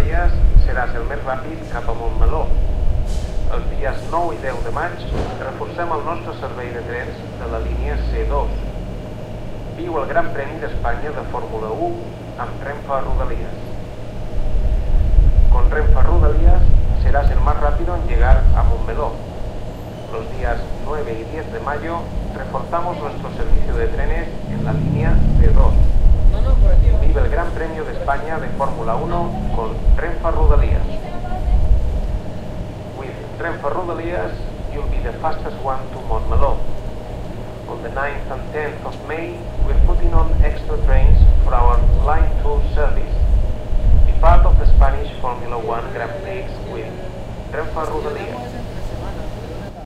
Rodalies seràs el més ràpid cap a Montmeló. Els dies 9 i 10 de maig reforcem el nostre servei de trens de la línia C2. Viu el Gran Premi d'Espanya de Fórmula 1 amb Renfe Rodalies. Con Renfe Rodalies serás el más rápido en llegar a Montmeló. Los días 9 y 10 de mayo reforzamos nuestro servicio de trenes en la línea C2. Vive el Gran Premio de España de Fórmula 1 con Renfe Rodalies. With Renfe Rodalies, you'll be the fastest one to Montmeló. On the 9th and 10th of May, we're putting on extra trains for our Line 2 service. Be part of the Spanish Formula 1 Grand Prix with Renfe Rodalies.